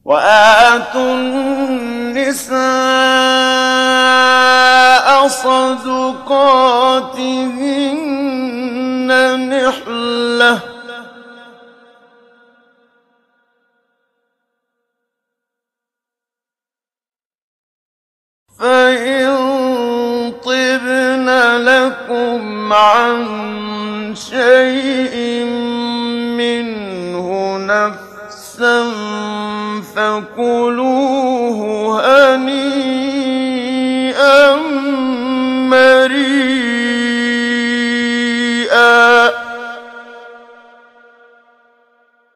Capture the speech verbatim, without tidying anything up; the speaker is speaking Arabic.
وآتوا النساء صدقاتهن نحلة فإن طبن لكم عن شيء منه نفسا فكلوه هنيئا